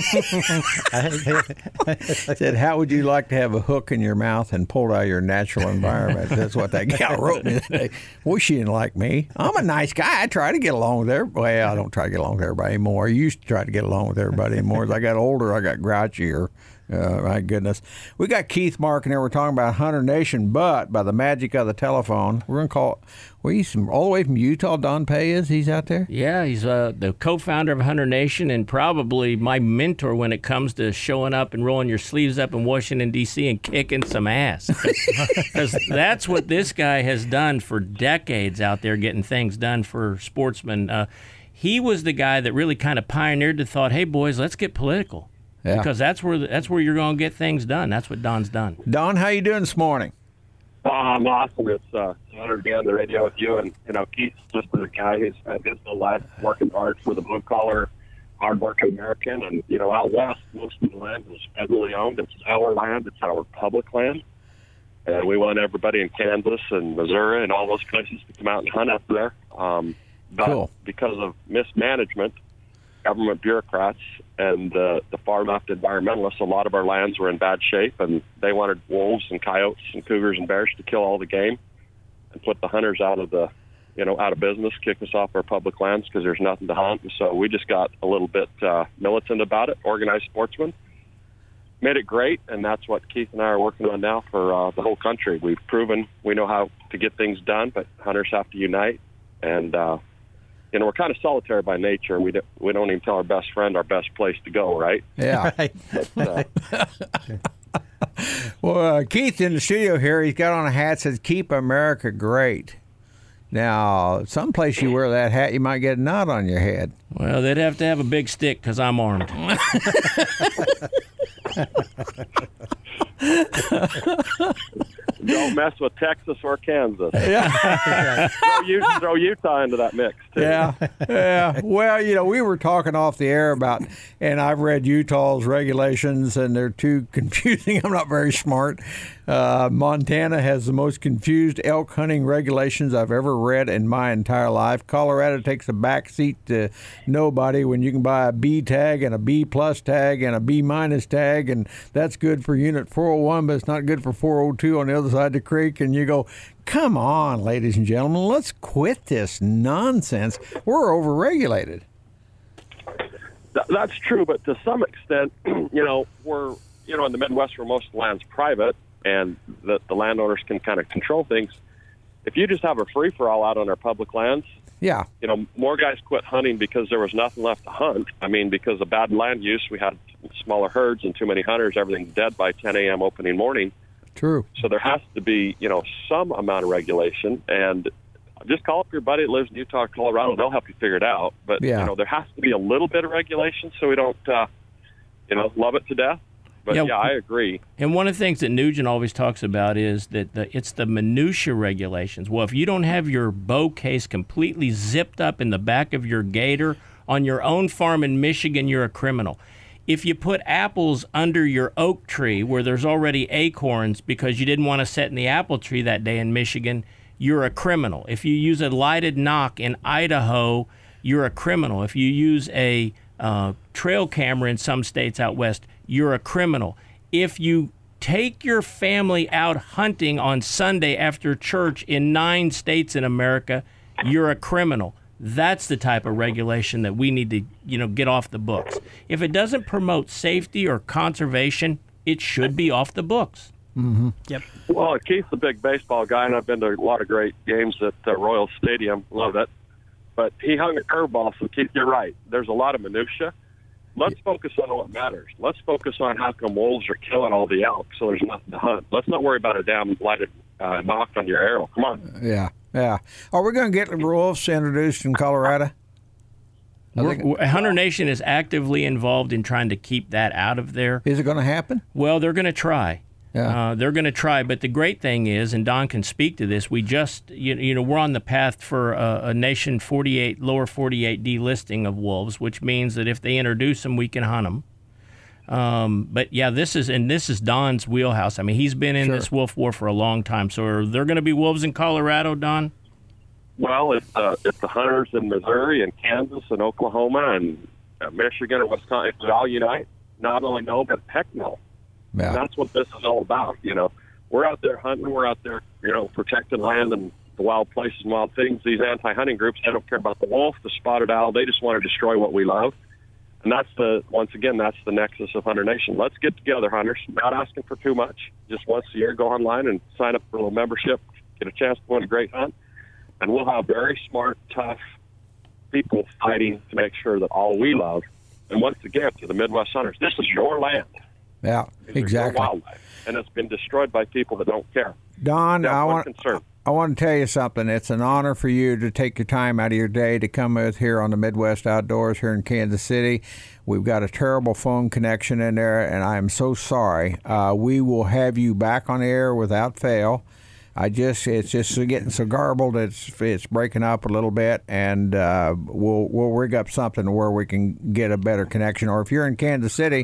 Speaker 2: Said, how would you like to have a hook in your mouth and pulled out of your natural environment? That's what that gal wrote me today. Well, she didn't like me. I'm a nice guy. I try to get along with everybody. Well, I don't try to get along with everybody anymore. I used to try to get along with everybody anymore. As I got older, I got grouchier. Uh, my goodness. We got Keith Mark in there. We're talking about Hunter Nation, but by the magic of the telephone, we're going to call, well, he's from, all the way from Utah. Don Pay is? He's out there?
Speaker 4: Yeah, he's uh, the co-founder of Hunter Nation and probably my mentor when it comes to showing up and rolling your sleeves up in Washington, D C and kicking some ass. Because that's what this guy has done for decades out there, getting things done for sportsmen. Uh, he was the guy that really kind of pioneered the thought, hey, boys, let's get political. Yeah. Because that's where that's where you're going to get things done. That's what Don's done.
Speaker 2: Don, how you doing this morning?
Speaker 6: Uh, I'm awesome. It's uh, an honor to be on the radio with you. And, you know, Keith's just a guy who's spent his whole life working hard for the blue-collar, hard-working American. And, you know, out west, most of the land is federally owned. It's our land. It's our public land. And we want everybody in Kansas and Missouri and all those places to come out and hunt up there. Um, but cool. Because of mismanagement, government bureaucrats and uh, the far left environmentalists, a lot of our lands were in bad shape, and they wanted wolves and coyotes and cougars and bears to kill all the game and put the hunters out of the, you know, out of business, kick us off our public lands because there's nothing to hunt. And so we just got a little bit uh, militant about it, organized sportsmen, made it great, and that's what Keith and I are working on now for uh, the whole country. We've proven we know how to get things done, but hunters have to unite, and uh, you know, we're kind of solitary by nature. We don't, we don't even tell our best friend our best place to go, right?
Speaker 2: Yeah.
Speaker 3: Right.
Speaker 6: But, uh,
Speaker 2: well, uh, Keith in the studio here, he's got on a hat that says, Keep America Great. Now, someplace you wear that hat, you might get a knot on your head.
Speaker 4: Well, they'd have to have a big stick because I'm armed.
Speaker 6: Don't mess with Texas or Kansas.
Speaker 2: Yeah.
Speaker 6: throw, Utah, throw Utah into that mix, too.
Speaker 2: Yeah, yeah. Well, you know, we were talking off the air about, and I've read Utah's regulations, and they're too confusing. I'm not very smart. Uh, Montana has the most confused elk hunting regulations I've ever read in my entire life. Colorado takes a back seat to nobody when you can buy a B tag and a B plus tag and a B minus tag, and that's good for Unit four oh one, but it's not good for four oh two on the other side of the creek. And you go, come on, ladies and gentlemen, let's quit this nonsense. We're overregulated.
Speaker 6: Th- that's true, but to some extent, you know, we're, you know, in the Midwest where most of the land's private and the, the landowners can kind of control things. If you just have a free-for-all out on our public lands,
Speaker 2: yeah,
Speaker 6: you know, more guys quit hunting because there was nothing left to hunt. I mean, because of bad land use, we had smaller herds and too many hunters, everything's dead by ten a.m. opening morning.
Speaker 2: True.
Speaker 6: So there has to be, you know, some amount of regulation, and just call up your buddy that lives in Utah, Colorado. They'll help you figure it out. But,
Speaker 2: yeah.
Speaker 6: you know, there has to be a little bit of regulation so we don't, uh, you know, love it to death. But, yeah, yeah, I agree.
Speaker 4: And one of the things that Nugent always talks about is that the, it's the minutia regulations. Well, if you don't have your bow case completely zipped up in the back of your gator on your own farm in Michigan, you're a criminal. If you put apples under your oak tree where there's already acorns because you didn't want to sit in the apple tree that day in Michigan, you're a criminal. If you use a lighted knock in Idaho, you're a criminal. If you use a uh, trail camera in some states out west, you're a criminal. If you take your family out hunting on Sunday after church in nine states in America, you're a criminal. That's the type of regulation that we need to, you know, get off the books. If it doesn't promote safety or conservation, it should be off the books.
Speaker 2: Mm-hmm.
Speaker 3: Yep.
Speaker 6: Well, Keith's a big baseball guy, and I've been to a lot of great games at uh, Royal Stadium. Love it. But he hung a curveball, so Keith, you're right. There's a lot of minutia. Let's focus on what matters. Let's focus on how come wolves are killing all the elk so there's nothing to hunt. Let's not worry about a damn lighted uh, knock on your arrow. Come on.
Speaker 2: Yeah, yeah. Are we going to get the wolves introduced in Colorado?
Speaker 4: We're, Hunter Nation is actively involved in trying to keep that out of there.
Speaker 2: Is it going to happen?
Speaker 4: Well, they're going to try.
Speaker 2: Yeah.
Speaker 4: Uh, they're going to try, but the great thing is, and Don can speak to this, we just, you, you know, we're on the path for a, a nation forty-eight, lower forty-eight delisting of wolves, which means that if they introduce them, we can hunt them. Um, but yeah, this is, and this is Don's wheelhouse. I mean, he's been in
Speaker 2: Sure.
Speaker 4: this wolf war for a long time. So are there going to be wolves in Colorado, Don?
Speaker 6: Well, it's, uh, it's the hunters in Missouri and Kansas and Oklahoma and uh, Michigan and Wisconsin. If we all unite, not only no, but heck no.
Speaker 2: Yeah.
Speaker 6: And that's what this is all about. You know, we're out there hunting. We're out there, you know, protecting land and the wild places and wild things. These anti-hunting groups, they don't care about the wolf, the spotted owl. They just want to destroy what we love. And that's the, once again, that's the nexus of Hunter Nation. Let's get together, hunters. Not asking for too much. Just once a year, go online and sign up for a little membership, get a chance to win a great hunt. And we'll have very smart, tough people fighting to make sure that all we love, and once again, to the Midwest hunters, this is your land.
Speaker 2: Yeah,
Speaker 6: These are your
Speaker 2: exactly.
Speaker 6: wildlife, and it's been destroyed by people that don't care.
Speaker 2: Don,
Speaker 6: That's
Speaker 2: I
Speaker 6: one
Speaker 2: want
Speaker 6: concern.
Speaker 2: I want to tell you something. It's an honor for you to take your time out of your day to come with here on the Midwest Outdoors here in Kansas City. We've got a terrible phone connection in there, and I am so sorry. Uh, we will have you back on air without fail. I just it's just getting so garbled it's it's breaking up a little bit, and uh, we'll we'll rig up something where we can get a better connection. Or if you're in Kansas City,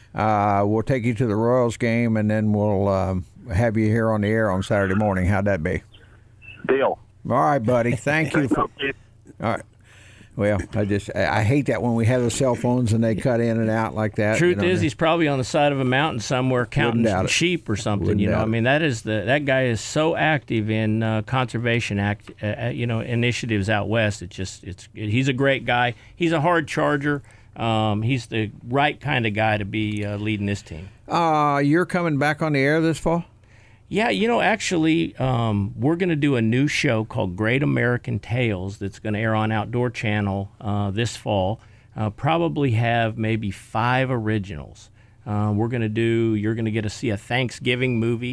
Speaker 2: uh, we'll take you to the Royals game, and then we'll um, have you here on the air on Saturday morning. How'd that be?
Speaker 6: Deal.
Speaker 2: All right, buddy. Thank you. For, all right. Well, I just I I hate that when we have the cell phones and they cut in and out like that.
Speaker 4: Truth
Speaker 2: you know,
Speaker 4: is, he's probably on the side of a mountain somewhere counting
Speaker 2: doubt it.
Speaker 4: sheep or something.
Speaker 2: Wouldn't
Speaker 4: you know,
Speaker 2: doubt
Speaker 4: I mean, that is the that guy is so active in uh, conservation act, uh, you know, initiatives out west. It's just it's he's a great guy. He's a hard charger. Um, he's the right kind of guy to be uh, leading this team.
Speaker 2: Uh, you're coming back on the air this fall?
Speaker 4: Yeah, you know, actually, um, we're going to do a new show called Great American Tales that's going to air on Outdoor Channel uh, this fall. Uh, probably have maybe five originals. Uh, we're going to do, you're going to get to see a Thanksgiving movie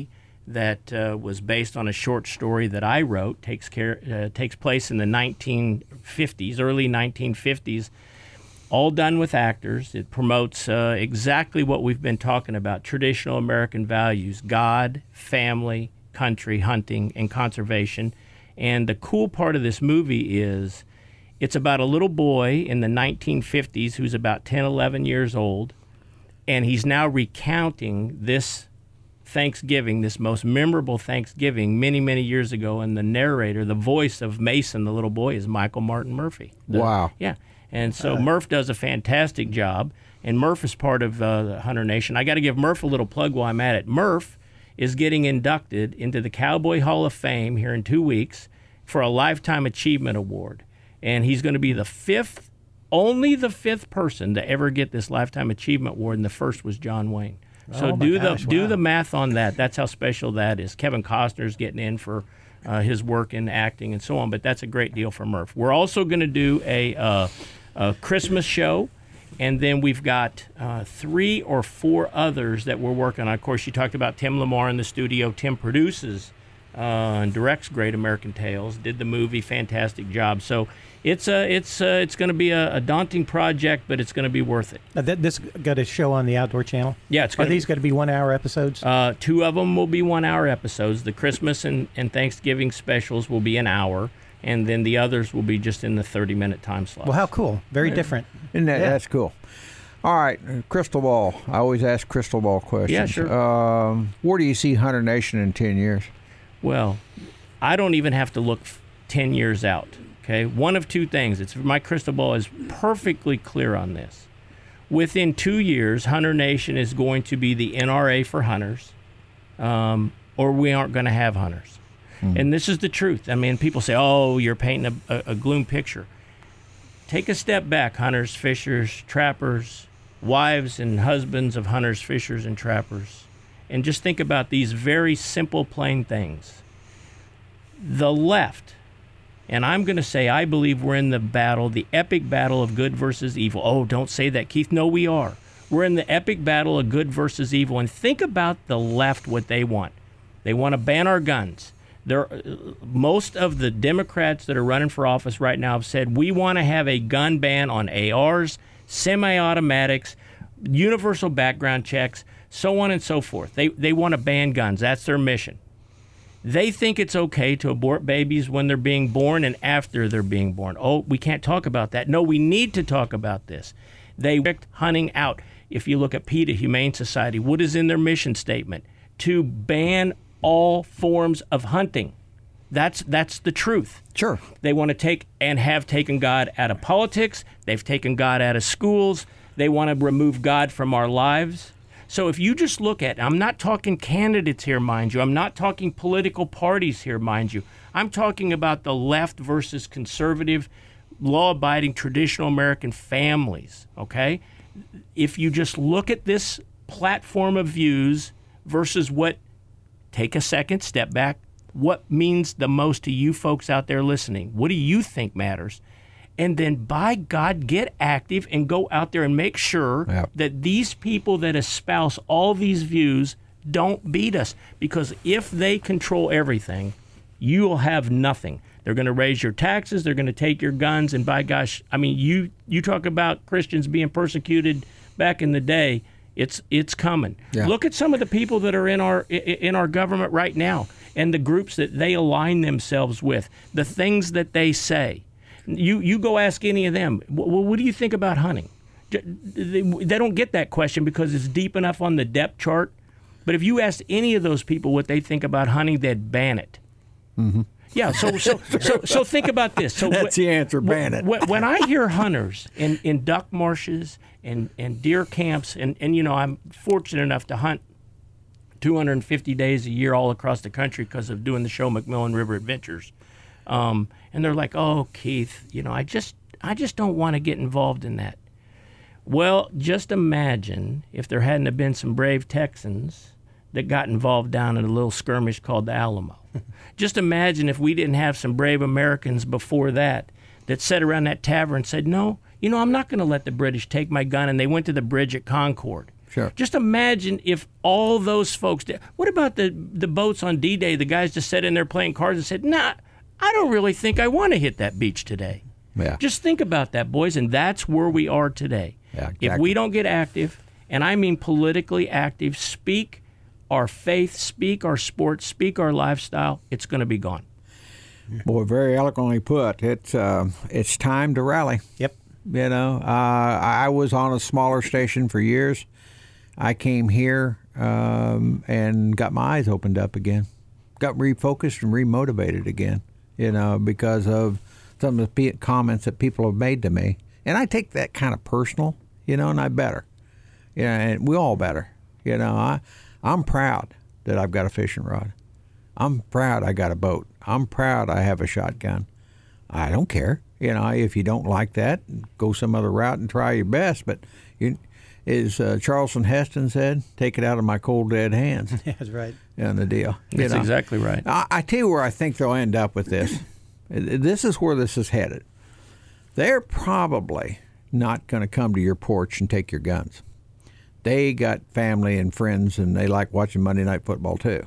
Speaker 4: that uh, was based on a short story that I wrote. Takes care uh, takes place in the nineteen fifties, early nineteen fifties. All done with actors. It promotes uh, exactly what we've been talking about: traditional American values, God, family, country, hunting, and conservation. And the cool part of this movie is it's about a little boy in the nineteen fifties who's about ten, eleven years old, and he's now recounting this Thanksgiving, this most memorable Thanksgiving many, many years ago, and the narrator, the voice of Mason, the little boy, is Michael Martin Murphey. The,
Speaker 2: wow.
Speaker 4: Yeah. And so uh, Murph does a fantastic job, and Murph is part of uh, the Hunter Nation. I got to give Murph a little plug while I'm at it. Murph is getting inducted into the Cowboy Hall of Fame here in two weeks for a Lifetime Achievement Award. And he's going to be the fifth, only the fifth person to ever get this Lifetime Achievement Award, and the first was John Wayne. So
Speaker 3: oh
Speaker 4: do
Speaker 3: gosh,
Speaker 4: the do
Speaker 3: wow.
Speaker 4: the math on that. That's how special that is. Kevin Costner's getting in for uh, his work in acting and so on, but that's a great deal for Murph. We're also going to do a, uh, a Christmas show, and then we've got uh, three or four others that we're working on. Of course, you talked about Tim Lamar in the studio. Tim produces uh, and directs Great American Tales, did the movie, fantastic job. So it's a, it's a, it's going to be a, a daunting project, but it's going to be worth it.
Speaker 3: Uh, th- this got a show on the Outdoor Channel?
Speaker 4: Yeah, it's
Speaker 3: Are
Speaker 4: gonna
Speaker 3: these going to be one-hour episodes?
Speaker 4: Uh, two of them will be one-hour episodes. The Christmas and, and Thanksgiving specials will be an hour, and then the others will be just in the thirty-minute time slot.
Speaker 3: Well, how cool. Very different.
Speaker 2: Isn't that,
Speaker 3: Yeah.
Speaker 2: That's cool. All right, uh, crystal ball. I always ask crystal ball questions.
Speaker 4: Yeah, sure.
Speaker 2: Um, where do you see Hunter Nation in ten years?
Speaker 4: Well, I don't even have to look f- ten years out. Okay, one of two things. It's my crystal ball is perfectly clear on this. Within two years, Hunter Nation is going to be the N R A for hunters, um, or we aren't going to have hunters. Mm. And this is the truth. I mean, people say, "Oh, you're painting a, a, a gloom picture." Take a step back, hunters, fishers, trappers, wives and husbands of hunters, fishers, and trappers, and just think about these very simple, plain things. The left. And I'm going to say I believe we're in the battle, the epic battle of good versus evil. Oh, don't say that, Keith. No, we are. We're in the epic battle of good versus evil. And think about the left, what they want. They want to ban our guns. They're, most of the Democrats that are running for office right now have said we want to have a gun ban on A Rs, semi-automatics, universal background checks, so on and so forth. They, they want to ban guns. That's their mission. They think it's okay to abort babies when they're being born and after they're being born. Oh, we can't talk about that. No, we need to talk about this. They picked hunting out. If you look at PETA, Humane Society, what is in their mission statement? To ban all forms of hunting. That's that's the truth.
Speaker 2: Sure.
Speaker 4: They want to take and have taken God out of politics. They've taken God out of schools. They want to remove God from our lives. So if you just look at, I'm not talking candidates here, mind you. I'm not talking political parties here, mind you. I'm talking about the left versus conservative, law-abiding, traditional American families, okay? If you just look at this platform of views versus what, take a second, step back, what means the most to you folks out there listening? What do you think matters? And then, by God, get active and go out there and make sure yep. that these people that espouse all these views don't beat us. Because if they control everything, you will have nothing. They're going to raise your taxes. They're going to take your guns. And by gosh, I mean, you you talk about Christians being persecuted back in the day. It's it's coming. Yeah. Look at some of the people that are in our in our government right now and the groups that they align themselves with, the things that they say. You you go ask any of them, well, what do you think about hunting? They don't get that question because it's deep enough on the depth chart. But if you asked any of those people what they think about hunting, they'd ban it. Mm-hmm. Yeah, so so, so so think about this. So
Speaker 2: That's
Speaker 4: wh-
Speaker 2: the answer, ban it.
Speaker 4: Wh- when I hear hunters in, in duck marshes and, and deer camps, and, and, you know, I'm fortunate enough to hunt two hundred fifty days a year all across the country because of doing the show McMillan River Adventures. Um, and they're like, oh, Keith, you know, I just I just don't want to get involved in that. Well, just imagine if there hadn't have been some brave Texans that got involved down in a little skirmish called the Alamo. Just imagine if we didn't have some brave Americans before that that sat around that tavern and said, no, you know, I'm not going to let the British take my gun. And they went to the bridge at Concord.
Speaker 2: Sure.
Speaker 4: Just imagine if all those folks did. What about the, the boats on D-Day? The guys just sat in there playing cards and said, nah, I don't really think I want to hit that beach today.
Speaker 2: Yeah.
Speaker 4: Just think about that, boys, and that's where we are today.
Speaker 2: Yeah, exactly.
Speaker 4: If we don't get active, and I mean politically active, speak our faith, speak our sports, speak our lifestyle, it's going to be gone.
Speaker 2: Boy, very eloquently put. It's uh, it's time to rally.
Speaker 3: Yep.
Speaker 2: You know, uh, I was on a smaller station for years. I came here um, and got my eyes opened up again, got refocused and remotivated again. You know, because of some of the comments that people have made to me, and I take that kind of personal. You know, and I better. Yeah, and we all better. You know, I I'm proud that I've got a fishing rod. I'm proud I got a boat. I'm proud I have a shotgun. I don't care. You know, if you don't like that, go some other route and try your best. But you, as uh, Charleston Heston said, take it out of my cold, dead hands.
Speaker 3: That's right.
Speaker 2: And the deal. You
Speaker 4: That's
Speaker 2: know,
Speaker 4: exactly right.
Speaker 2: I, I tell you where I think they'll end up with this. This is where this is headed. They're probably not going to come to your porch and take your guns. They got family and friends, and they like watching Monday Night Football too.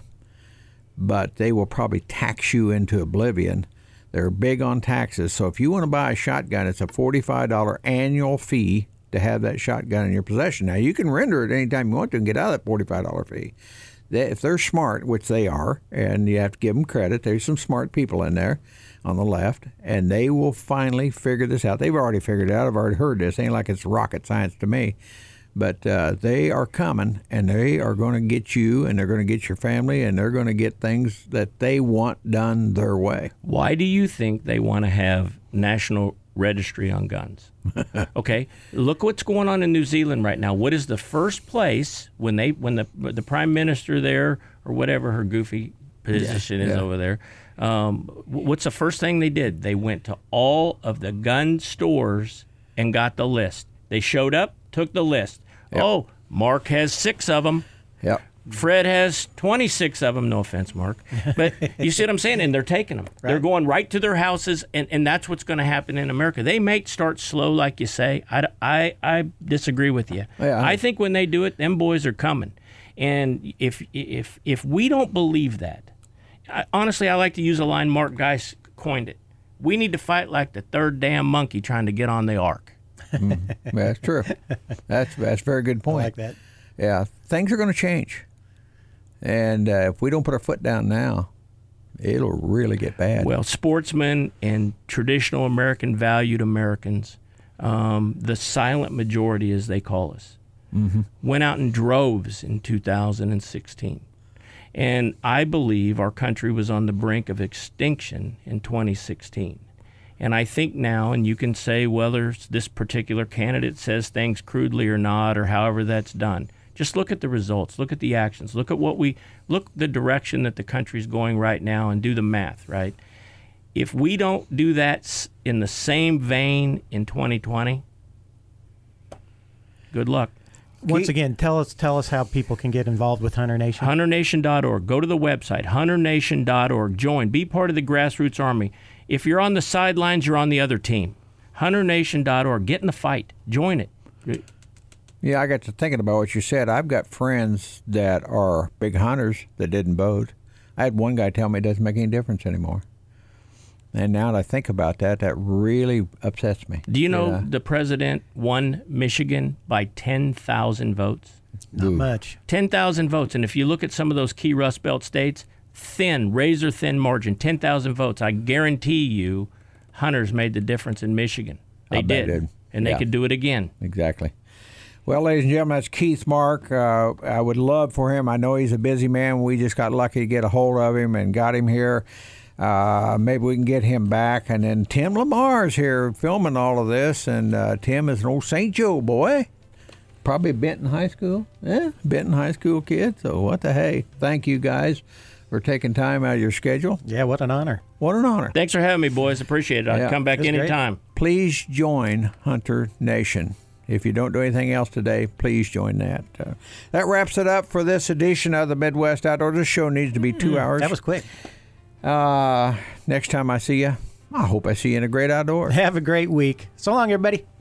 Speaker 2: But they will probably tax you into oblivion. They're big on taxes. So if you want to buy a shotgun, it's a forty-five dollars annual fee to have that shotgun in your possession. Now, you can render it anytime you want to and get out of that forty-five dollars fee. They, if they're smart, which they are, and you have to give them credit, there's some smart people in there on the left, and they will finally figure this out. They've already figured it out. I've already heard this. Ain't like it's rocket science to me. But uh, they are coming, and they are going to get you, and they're going to get your family, and they're going to get things that they want done their way.
Speaker 4: Why do you think they want to have national registry on guns? Okay, look what's going on in New Zealand right now. What is the first place when they when the the prime minister there, or whatever her goofy position
Speaker 2: yeah,
Speaker 4: is
Speaker 2: yeah.
Speaker 4: over there? Um, what's the first thing they did? They went to all of the gun stores and got the list. They showed up, took the list. Yep. Oh, Mark has six of them.
Speaker 2: Yep.
Speaker 4: Fred has twenty-six of them. No offense, Mark. But you see what I'm saying? And they're taking them.
Speaker 3: Right.
Speaker 4: They're going right to their houses, and, and that's what's going to happen in America. They may start slow, like you say. I, I, I disagree with you.
Speaker 2: Yeah, I-
Speaker 4: I think when they do it, them boys are coming. And if if if we don't believe that, I, honestly, I like to use a line Mark Geis coined it. We need to fight like the third damn monkey trying to get on the ark.
Speaker 2: Mm, that's true. That's that's a very good
Speaker 3: I
Speaker 2: point.
Speaker 3: like that.
Speaker 2: Yeah, things are going to change, and uh, if we don't put our foot down now, it'll really get bad.
Speaker 4: Well, sportsmen and traditional American valued Americans, um, the silent majority, as they call us,
Speaker 2: mm-hmm.
Speaker 4: went out in droves in two thousand sixteen. And I believe our country was on the brink of extinction in twenty sixteen. And I think now, and you can say whether this particular candidate says things crudely or not, or however that's done. Just look at the results, look at the actions, look at what we, look the direction that the country's going right now, and do the math, right? If we don't do that in the same vein in twenty twenty, good luck.
Speaker 3: Once again, tell us tell us how people can get involved with Hunter Nation.
Speaker 4: hunter nation dot org. Go to the website, hunter nation dot org. Join. Be part of the grassroots army. If you're on the sidelines, you're on the other team. hunter nation dot org. Get in the fight. Join it.
Speaker 2: Yeah, I got to thinking about what you said. I've got friends that are big hunters that didn't vote. I had one guy tell me it doesn't make any difference anymore. And now that I think about that, that really upsets me.
Speaker 4: Do you know
Speaker 2: Yeah.
Speaker 4: the president won Michigan by ten thousand votes?
Speaker 3: Not
Speaker 2: Ooh.
Speaker 3: much.
Speaker 4: ten thousand votes. And if you look at some of those key Rust Belt states, thin, razor thin margin, ten thousand votes. I guarantee you hunters made the difference in Michigan. They
Speaker 2: I bet
Speaker 4: did.
Speaker 2: they did.
Speaker 4: And they
Speaker 2: Yeah.
Speaker 4: could do it again.
Speaker 2: Exactly. Well, ladies and gentlemen, that's Keith Mark. Uh, I would love for him. I know he's a busy man. We just got lucky to get a hold of him and got him here. Uh, maybe we can get him back. And then Tim Lamar's here filming all of this. And uh, Tim is an old Saint Joe boy. Probably Benton High School. Yeah, Benton High School kid. So what the hey. Thank you guys for taking time out of your schedule.
Speaker 3: Yeah, what an honor.
Speaker 2: What an honor.
Speaker 4: Thanks for having me, boys. Appreciate it. I'll
Speaker 2: Yeah.
Speaker 4: come back
Speaker 3: That's great.
Speaker 4: anytime.
Speaker 2: Please join Hunter Nation. If you don't do anything else today, please join that. Uh, that wraps it up for this edition of the Midwest Outdoors. This show needs to be two hours.
Speaker 3: That was quick.
Speaker 2: Uh, next time I see you, I hope I see you in a great outdoors.
Speaker 3: Have a great week. So long, everybody.